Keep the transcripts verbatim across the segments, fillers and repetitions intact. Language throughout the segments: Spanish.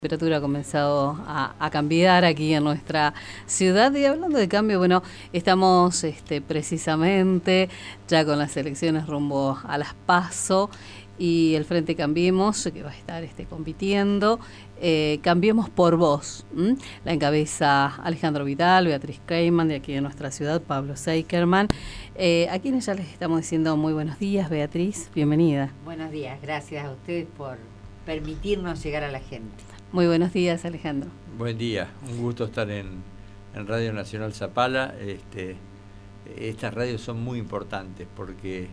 La temperatura ha comenzado a, a cambiar aquí en nuestra ciudad y hablando de cambio, bueno, estamos este, precisamente ya con las elecciones rumbo a las PASO y el Frente Cambiemos, que va a estar este, compitiendo, eh, Cambiemos por Vos. ¿m? La encabeza Alejandro Vidal, Beatriz Kreiman, de aquí de nuestra ciudad, Pablo Seikerman, eh, a quienes ya les estamos diciendo muy buenos días. Beatriz, bienvenida. Buenos días, gracias a ustedes por permitirnos llegar a la gente. Muy buenos días, Alejandro. Buen día, un gusto estar en, en Radio Nacional Zapala. Este, estas radios son muy importantes porque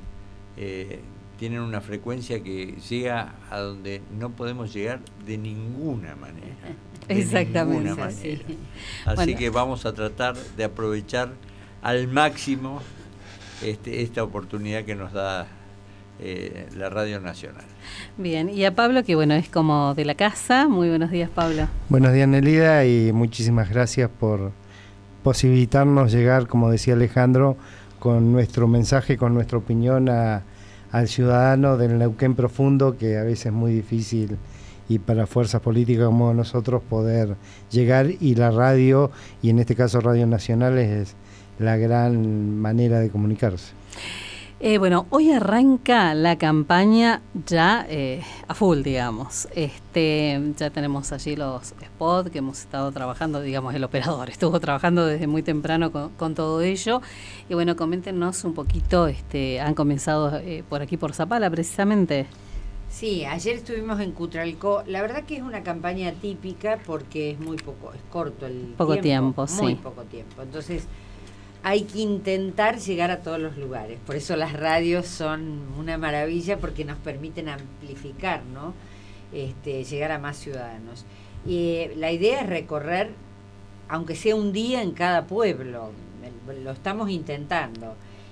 eh, tienen una frecuencia que llega a donde no podemos llegar de ninguna manera. De Exactamente. Ninguna manera. Sí. Así Bueno. que vamos a tratar de aprovechar al máximo este, esta oportunidad que nos da eh, la Radio Nacional. Bien, y a Pablo, que bueno, es como de la casa. Muy buenos días, Pablo. Buenos días, Nelida, y muchísimas gracias por posibilitarnos llegar, como decía Alejandro, con nuestro mensaje, con nuestra opinión a, al ciudadano del Neuquén profundo, que a veces es muy difícil y para fuerzas políticas como nosotros poder llegar, y la radio, y en este caso Radio Nacional, es la gran manera de comunicarse. Eh, bueno, hoy arranca la campaña ya eh, a full, digamos. Este, ya tenemos allí los spots que hemos estado trabajando, digamos, el operador estuvo trabajando desde muy temprano con, con todo ello. Y bueno, coméntenos un poquito, este, han comenzado eh, por aquí por Zapala precisamente. Sí, ayer estuvimos en Cutralcó. La verdad que es una campaña típica porque es muy poco, es corto el poco tiempo. tiempo, sí. Muy poco tiempo. Entonces hay que intentar llegar a todos los lugares. Por eso las radios son una maravilla porque nos permiten amplificar, ¿no? Este, llegar a más ciudadanos. Y la idea es recorrer, aunque sea un día en cada pueblo. Lo estamos intentando.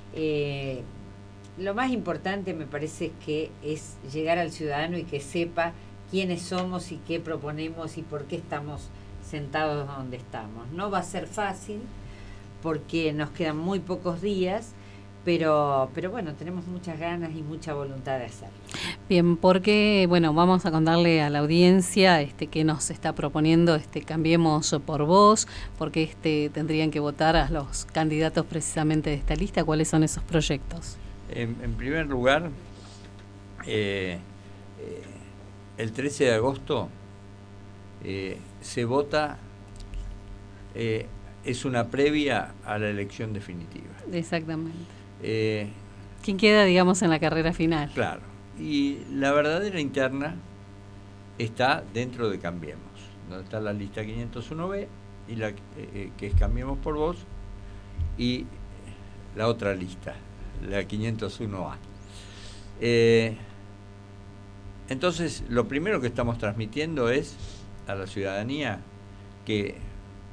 Eh, lo más importante me parece que es llegar al ciudadano y que sepa quiénes somos y qué proponemos y por qué estamos sentados donde estamos. No va a ser fácil, porque nos quedan muy pocos días, pero, pero bueno, tenemos muchas ganas y mucha voluntad de hacerlo. Bien, porque, bueno, vamos a contarle a la audiencia este, qué nos está proponiendo este Cambiemos por Vos, porque este, tendrían que votar a los candidatos precisamente de esta lista. ¿Cuáles son esos proyectos? En, en primer lugar, eh, eh, el trece de agosto eh, se vota... Eh, es una previa a la elección definitiva. Exactamente. Eh, ¿Quién queda, digamos, en la carrera final? Claro. Y la verdadera interna está dentro de Cambiemos, donde está la lista quinientos uno be, y la, eh, que es Cambiemos por Vos, y la otra lista, la quinientos uno a. Eh, entonces, lo primero que estamos transmitiendo es a la ciudadanía que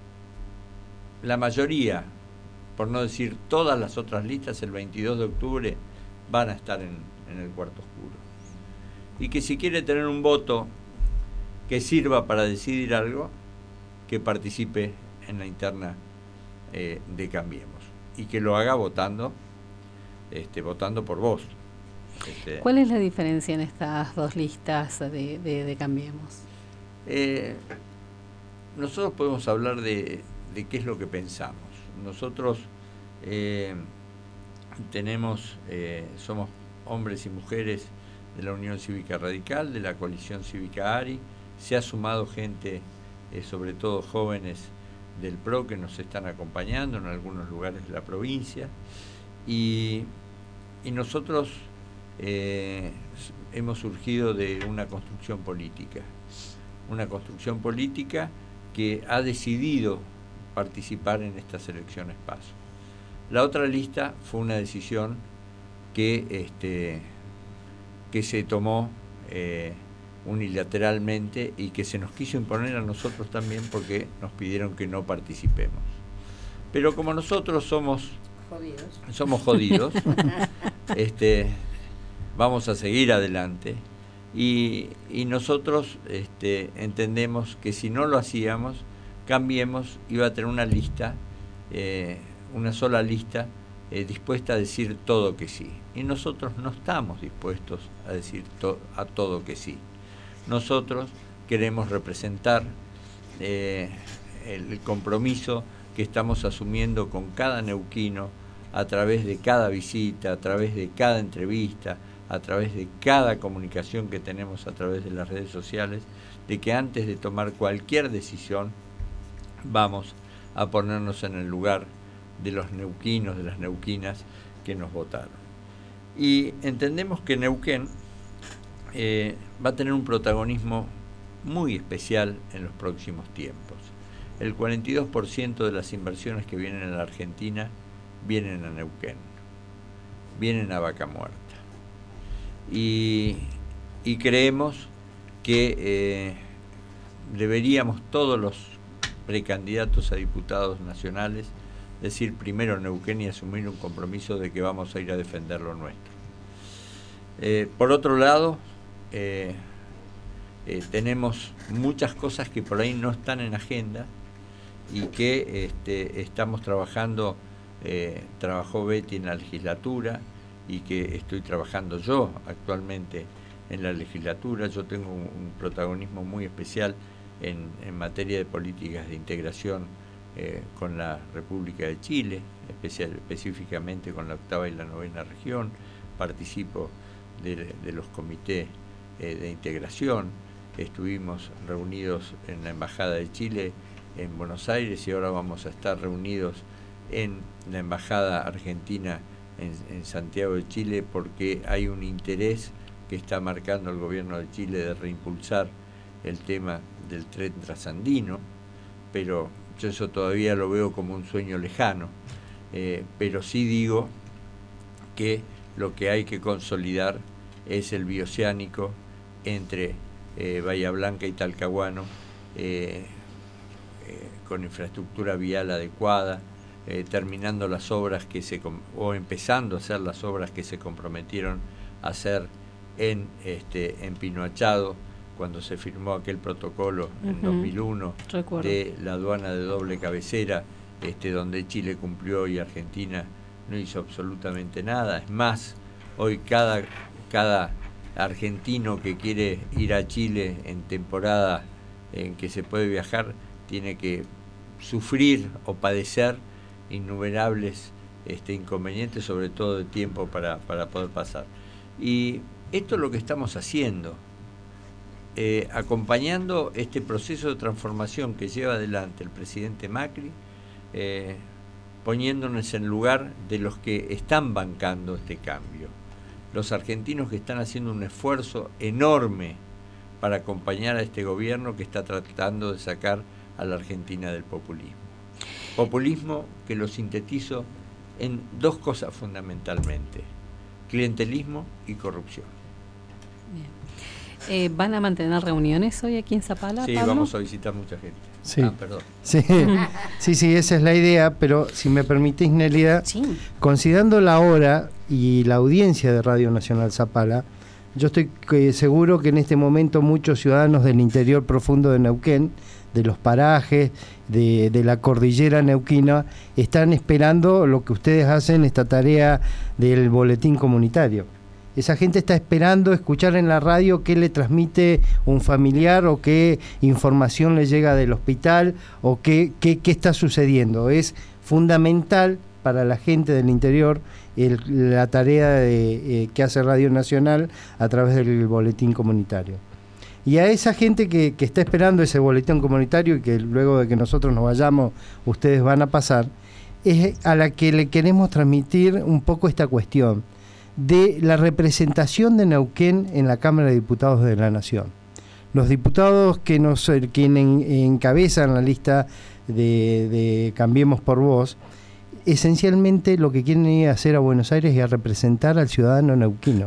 la mayoría, por no decir todas las otras listas, el veintidós de octubre van a estar en, en el cuarto oscuro. Y que si quiere tener un voto que sirva para decidir algo, que participe en la interna eh, de Cambiemos. Y que lo haga votando, este, votando por Vos. Este, ¿Cuál es la diferencia en estas dos listas de, de, de Cambiemos? Eh, nosotros podemos hablar de... de qué es lo que pensamos. Nosotros eh, tenemos, eh, somos hombres y mujeres de la Unión Cívica Radical, de la Coalición Cívica ARI, se ha sumado gente, eh, sobre todo jóvenes del P R O, que nos están acompañando en algunos lugares de la provincia, y, y nosotros eh, hemos surgido de una construcción política, una construcción política que ha decidido participar en estas elecciones PASO. La otra lista fue una decisión que, este, que se tomó eh, unilateralmente y que se nos quiso imponer a nosotros también porque nos pidieron que no participemos. Pero como nosotros somos jodidos, somos jodidos este, vamos a seguir adelante y, y nosotros este, entendemos que si no lo hacíamos, Cambiemos iba a tener una lista, eh, una sola lista, eh, dispuesta a decir todo que sí. Y nosotros no estamos dispuestos a decir to- a todo que sí. Nosotros queremos representar eh, el, el compromiso que estamos asumiendo con cada neuquino a través de cada visita, a través de cada entrevista, a través de cada comunicación que tenemos a través de las redes sociales, de que antes de tomar cualquier decisión vamos a ponernos en el lugar de los neuquinos, de las neuquinas que nos votaron. Y entendemos que Neuquén eh, va a tener un protagonismo muy especial en los próximos tiempos. El cuarenta y dos por ciento de las inversiones que vienen a la Argentina vienen a Neuquén, vienen a Vaca Muerta. Y, y creemos que eh, deberíamos todos los precandidatos a diputados nacionales decir primero Neuquén y asumir un compromiso de que vamos a ir a defender lo nuestro. Eh, por otro lado, eh, eh, tenemos muchas cosas que por ahí no están en agenda y que este, estamos trabajando, eh, trabajó Betty en la legislatura y que estoy trabajando yo actualmente en la legislatura. Yo tengo un, un protagonismo muy especial en, en materia de políticas de integración eh, con la República de Chile, especial, específicamente con la octava y la novena región. Participo de, de los comités eh, de integración. Estuvimos reunidos en la Embajada de Chile en Buenos Aires y ahora vamos a estar reunidos en la Embajada Argentina en, en Santiago de Chile, porque hay un interés que está marcando el gobierno de Chile de reimpulsar el tema del tren trasandino, pero yo eso todavía lo veo como un sueño lejano, eh, pero sí digo que lo que hay que consolidar es el bioceánico entre eh, Bahía Blanca y Talcahuano, eh, eh, con infraestructura vial adecuada, eh, terminando las obras que se o empezando a hacer las obras que se comprometieron a hacer en este en Pinoachado cuando se firmó aquel protocolo uh-huh. en dos mil uno. Recuerdo. De la aduana de doble cabecera, este donde Chile cumplió y Argentina no hizo absolutamente nada. Es más, hoy cada cada argentino que quiere ir a Chile en temporada en que se puede viajar tiene que sufrir o padecer innumerables este, inconvenientes, sobre todo de tiempo para, para poder pasar. Y esto es lo que estamos haciendo, eh, acompañando este proceso de transformación que lleva adelante el presidente Macri, eh, poniéndonos en lugar de los que están bancando este cambio. Los argentinos que están haciendo un esfuerzo enorme para acompañar a este gobierno que está tratando de sacar a la Argentina del populismo. Populismo que lo sintetizo en dos cosas fundamentalmente: clientelismo y corrupción. Bien. Eh, ¿Van a mantener reuniones hoy aquí en Zapala, Sí, Pablo? vamos a visitar mucha gente. Sí. Ah, perdón. Sí. sí, sí, esa es la idea, pero si me permitís, Nélida, sí. considerando la hora y la audiencia de Radio Nacional Zapala, yo estoy eh, seguro que en este momento muchos ciudadanos del interior profundo de Neuquén, de los parajes, de, de la cordillera neuquina, están esperando lo que ustedes hacen, esta tarea del boletín comunitario. Esa gente está esperando escuchar en la radio qué le transmite un familiar o qué información le llega del hospital o qué, qué, qué está sucediendo. Es fundamental para la gente del interior el, la tarea de, eh, que hace Radio Nacional a través del boletín comunitario. Y a esa gente que, que está esperando ese boletín comunitario y que luego de que nosotros nos vayamos ustedes van a pasar, es a la que le queremos transmitir un poco esta cuestión de la representación de Neuquén en la Cámara de Diputados de la Nación. Los diputados que nos que en, encabezan la lista de, de Cambiemos por Vos, esencialmente lo que quieren ir a hacer a Buenos Aires es a representar al ciudadano neuquino,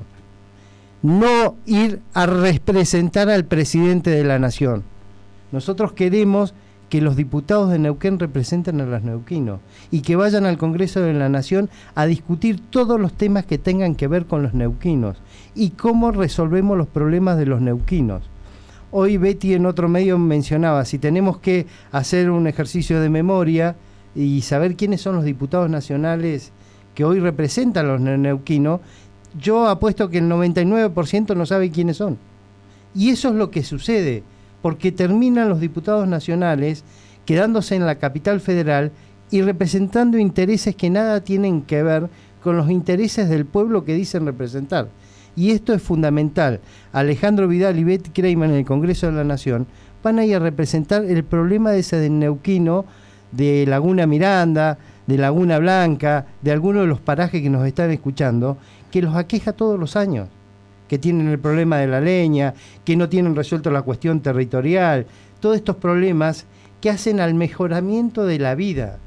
no ir a representar al presidente de la Nación. Nosotros queremos que los diputados de Neuquén representen a los neuquinos y que vayan al Congreso de la Nación a discutir todos los temas que tengan que ver con los neuquinos y cómo resolvemos los problemas de los neuquinos. Hoy Betty en otro medio mencionaba, si tenemos que hacer un ejercicio de memoria y saber quiénes son los diputados nacionales que hoy representan a los neuquinos, yo apuesto que el noventa y nueve por ciento no sabe quiénes son. Y eso es lo que sucede, porque terminan los diputados nacionales quedándose en la capital federal y representando intereses que nada tienen que ver con los intereses del pueblo que dicen representar. Y esto es fundamental. Alejandro Vidal y Betty Kreiman en el Congreso de la Nación van a ir a representar el problema de ese del neuquino, de Laguna Miranda, de Laguna Blanca, de algunos de los parajes que nos están escuchando, que los aqueja todos los años, que tienen el problema de la leña, que no tienen resuelto la cuestión territorial, todos estos problemas que hacen al mejoramiento de la vida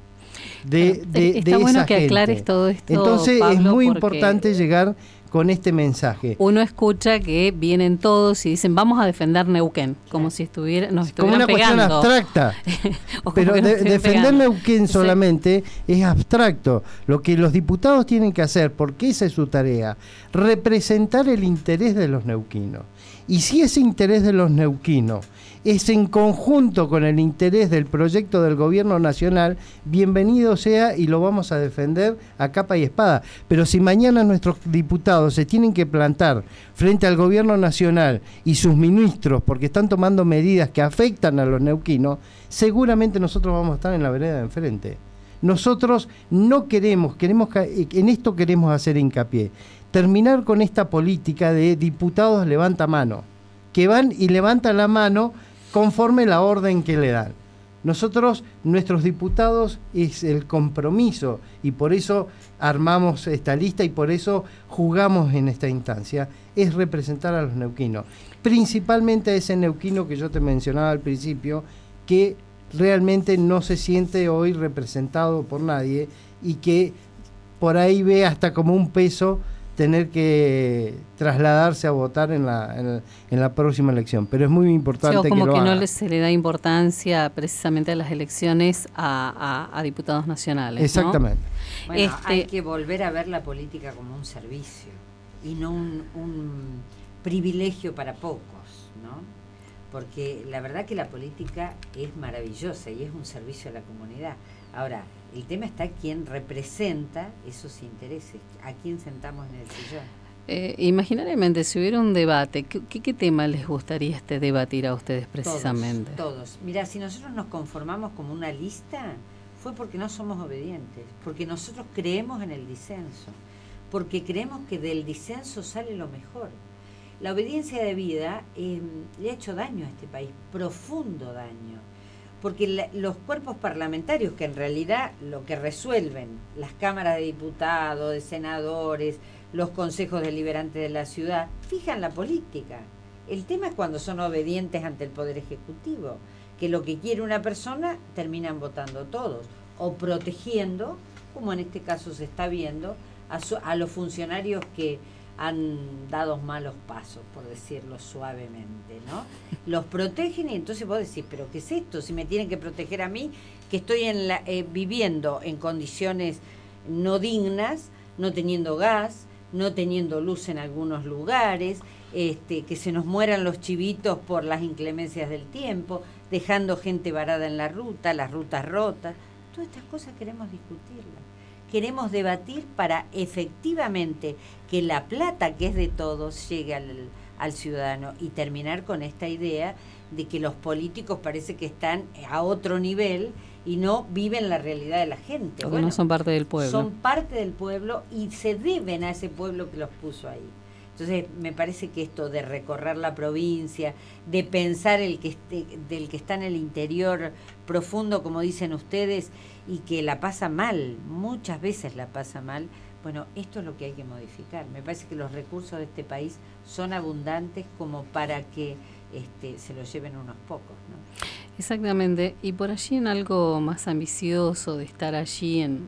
de, de, Está de bueno esa que gente. aclares todo esto, Entonces Pablo, es muy porque importante llegar con este mensaje. Uno escucha que vienen todos y dicen vamos a defender Neuquén, como si estuviera, nos Como estuvieran una pegando. cuestión abstracta. O como Pero que nos de, estuvieran defender pegando. Neuquén Sí. solamente es abstracto. Lo que los diputados tienen que hacer, porque esa es su tarea, representar el interés de los neuquinos. Y si ese interés de los neuquinos es en conjunto con el interés del proyecto del gobierno nacional, bienvenido sea y lo vamos a defender a capa y espada. Pero si mañana nuestros diputados se tienen que plantar frente al gobierno nacional y sus ministros porque están tomando medidas que afectan a los neuquinos, seguramente nosotros vamos a estar en la vereda de enfrente. Nosotros no queremos, queremos en esto queremos hacer hincapié, terminar con esta política de diputados levanta mano, que van y levantan la mano conforme la orden que le dan. Nosotros, nuestros diputados, es el compromiso y por eso armamos esta lista y por eso jugamos en esta instancia, es representar a los neuquinos, principalmente a ese neuquino que yo te mencionaba al principio, que realmente no se siente hoy representado por nadie y que por ahí ve hasta como un peso tener que trasladarse a votar en la, en, en la próxima elección. Pero es muy importante sí, o como que lo que haga. no le, se le da importancia precisamente a las elecciones a, a, a diputados nacionales. Exactamente. ¿No? Bueno, Este, hay que volver a ver la política como un servicio y no un, un privilegio para pocos, ¿no? Porque la verdad que la política es maravillosa y es un servicio a la comunidad. Ahora, el tema está quién representa esos intereses, a quién sentamos en el sillón. Eh, imaginariamente, si hubiera un debate, ¿qué, qué, qué tema les gustaría este debatir a ustedes precisamente? Todos, todos. Mira, si nosotros nos conformamos como una lista, fue porque no somos obedientes, porque nosotros creemos en el disenso, porque creemos que del disenso sale lo mejor. La obediencia de vida eh, le ha hecho daño a este país, profundo daño, porque la, los cuerpos parlamentarios, que en realidad lo que resuelven, las cámaras de diputados, de senadores, los consejos deliberantes de la ciudad, fijan la política. El tema es cuando son obedientes ante el Poder Ejecutivo, que lo que quiere una persona terminan votando todos, o protegiendo, como en este caso se está viendo, a, su, a los funcionarios que han dado malos pasos, por decirlo suavemente, ¿no? Los protegen y entonces vos decís, ¿pero qué es esto? Si me tienen que proteger a mí, que estoy en la, eh, viviendo en condiciones no dignas, no teniendo gas, no teniendo luz en algunos lugares, este, que se nos mueran los chivitos por las inclemencias del tiempo, dejando gente varada en la ruta, las rutas rotas. Todas estas cosas queremos discutirlas. Queremos debatir para efectivamente que la plata que es de todos llegue al, al ciudadano y terminar con esta idea de que los políticos parece que están a otro nivel y no viven la realidad de la gente. Porque bueno, no son parte del pueblo. Son parte del pueblo y se deben a ese pueblo que los puso ahí. Entonces me parece que esto de recorrer la provincia, de pensar el que esté, del que está en el interior profundo, como dicen ustedes, y que la pasa mal, muchas veces la pasa mal, bueno, esto es lo que hay que modificar. Me parece que los recursos de este país son abundantes como para que este, se los lleven unos pocos, ¿no? Exactamente, y por allí en algo más ambicioso de estar allí en,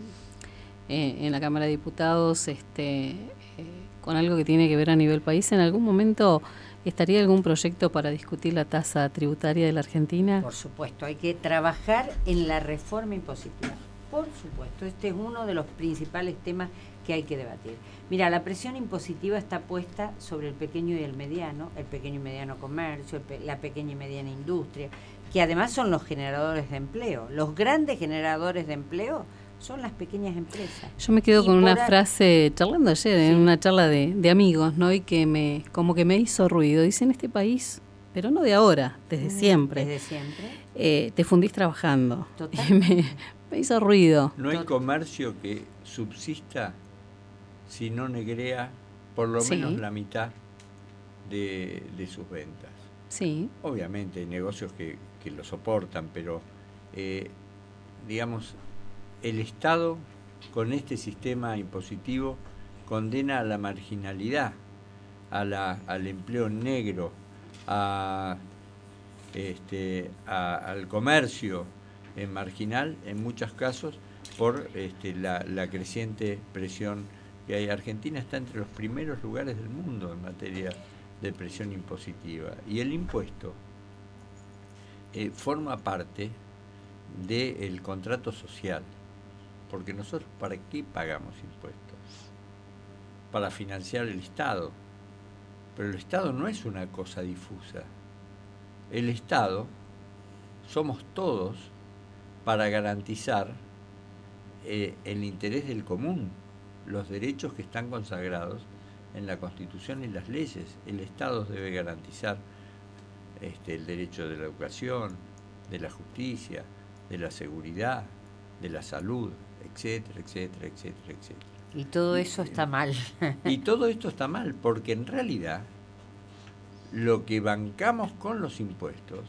eh, en la Cámara de Diputados, este, eh, con algo que tiene que ver a nivel país, ¿en algún momento estaría algún proyecto para discutir la tasa tributaria de la Argentina? Por supuesto, hay que trabajar en la reforma impositiva. Por supuesto, este es uno de los principales temas que hay que debatir. Mira, la presión impositiva está puesta sobre el pequeño y el mediano, el pequeño y mediano comercio, el pe- la pequeña y mediana industria, que además son los generadores de empleo. Los grandes generadores de empleo son las pequeñas empresas. Yo me quedo Y con una por a- frase, charlando ayer, Sí. en una charla de, de amigos, ¿no? Y que me, como que me hizo ruido. Dice, en este país pero no de ahora, desde Mm, siempre. Desde siempre. Eh, te fundís trabajando. Total. Y me, me hizo ruido. No hay Tot- comercio que subsista si no negrea por lo Sí. menos la mitad de, de sus ventas. Sí, Obviamente hay negocios que, que lo soportan, pero eh, digamos, el Estado con este sistema impositivo condena a la marginalidad, a la, al empleo negro, a, este, a- al comercio en marginal, en muchos casos, por este, la, la creciente presión que hay. Argentina está entre los primeros lugares del mundo en materia de presión impositiva. Y el impuesto eh, forma parte del contrato social. Porque nosotros, ¿para qué pagamos impuestos? Para financiar el Estado. Pero el Estado no es una cosa difusa. El Estado somos todos para garantizar eh, el interés del común, los derechos que están consagrados en la Constitución y las leyes. El Estado debe garantizar este, el derecho de la educación, de la justicia, de la seguridad, de la salud, etcétera, etcétera, etcétera, etcétera. Y todo eso está mal. Y todo esto está mal, porque en realidad lo que bancamos con los impuestos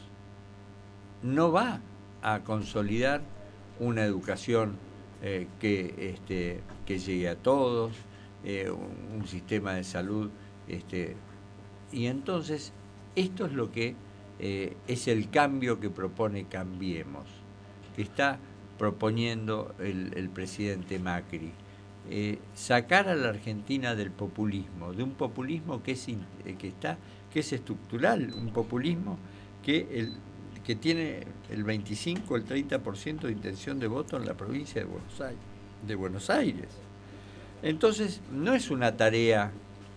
no va a consolidar una educación eh, que, este, que llegue a todos, eh, un, un sistema de salud. Este, y entonces, esto es lo que eh, es el cambio que propone Cambiemos, que está proponiendo el, el presidente Macri. Eh, sacar a la Argentina del populismo, de un populismo que es, in, eh, que está, que es estructural, un populismo que, el, que tiene el veinticinco, el treinta por ciento de intención de voto en la provincia de Buenos Aires. De Buenos Aires. Entonces, no es una tarea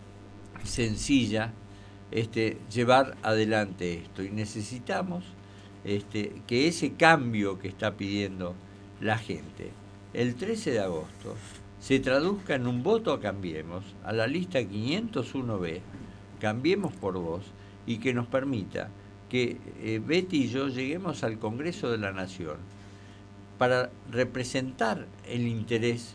sencilla este, llevar adelante esto, y necesitamos este, que ese cambio que está pidiendo la gente el trece de agosto se traduzca en un voto a Cambiemos, a la lista quinientos uno B, Cambiemos por Vos, y que nos permita que eh, Betty y yo lleguemos al Congreso de la Nación para representar el interés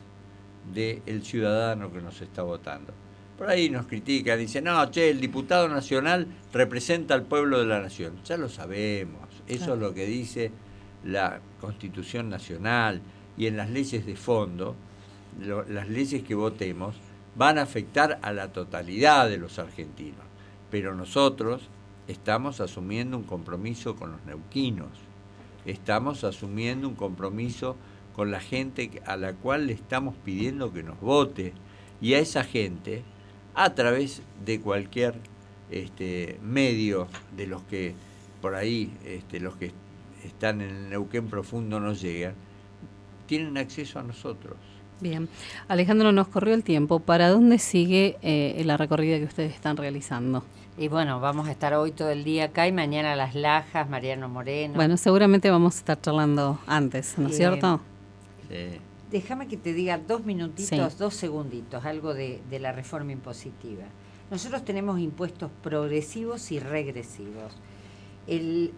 del ciudadano que nos está votando. Por ahí nos critican, dicen, no, che, el diputado nacional representa al pueblo de la nación. Ya lo sabemos, eso claro. Es lo que dice la Constitución Nacional, y en las leyes de fondo, lo, las leyes que votemos van a afectar a la totalidad de los argentinos. Pero nosotros estamos asumiendo un compromiso con los neuquinos, estamos asumiendo un compromiso con la gente a la cual le estamos pidiendo que nos vote, y a esa gente, a través de cualquier este, medio de los que por ahí, este, los que están en el Neuquén profundo no llegan, tienen acceso a nosotros. Bien. Alejandro, nos corrió el tiempo. ¿Para dónde sigue eh, la recorrida que ustedes están realizando? Y bueno, vamos a estar hoy todo el día acá y mañana Las Lajas, Mariano Moreno. Bueno, seguramente vamos a estar charlando antes, ¿no es eh, cierto? Sí. Déjame que te diga dos minutitos, sí. dos segunditos, algo de, de la reforma impositiva. Nosotros tenemos impuestos progresivos y regresivos. El,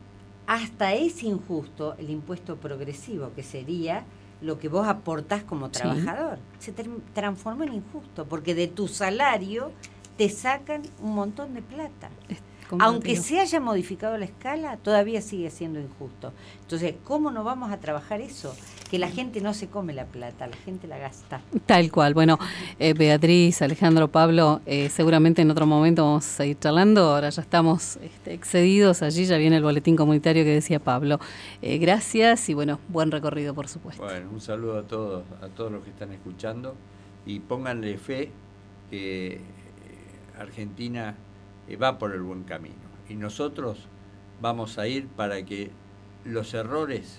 hasta es injusto el impuesto progresivo, que sería lo que vos aportás como trabajador. Sí. Se transformó en injusto, porque de tu salario te sacan un montón de plata. Aunque se haya modificado la escala, todavía sigue siendo injusto. Entonces, ¿cómo no vamos a trabajar eso? Que la gente no se come la plata, la gente la gasta. Tal cual. Bueno, eh, Beatriz, Alejandro, Pablo, eh, seguramente en otro momento vamos a seguir charlando. Ahora ya estamos este, excedidos. Allí ya viene el boletín comunitario que decía Pablo. Eh, gracias y bueno, buen recorrido, por supuesto. Bueno, un saludo a todos, a todos los que están escuchando, y pónganle fe que Argentina va por el buen camino, y nosotros vamos a ir para que los errores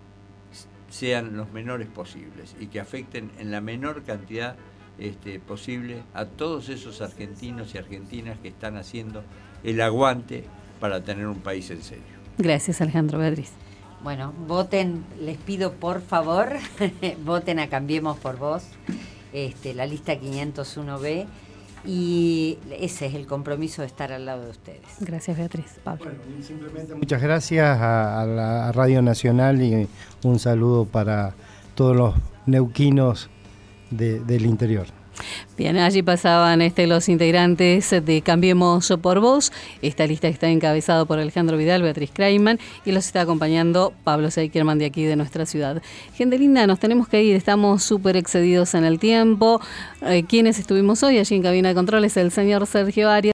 sean los menores posibles y que afecten en la menor cantidad este, posible a todos esos argentinos y argentinas que están haciendo el aguante para tener un país en serio. Gracias, Alejandro. Beatriz. Bueno, voten, les pido por favor, voten a Cambiemos por Vos, este, la lista quinientos uno B. y ese es el compromiso de estar al lado de ustedes. Gracias, Beatriz. Pablo. Bueno, y simplemente muchas gracias a, a la Radio Nacional y un saludo para todos los neuquinos de, del interior. Bien, allí pasaban este, los integrantes de Cambiemos por Vos. Esta lista está encabezada por Alejandro Vidal, Beatriz Kreiman, y los está acompañando Pablo Seykerman de aquí de nuestra ciudad. Gente linda, nos tenemos que ir, estamos súper excedidos en el tiempo. Eh, ¿Quiénes estuvimos hoy allí en Cabina de Controles? El señor Sergio Arias.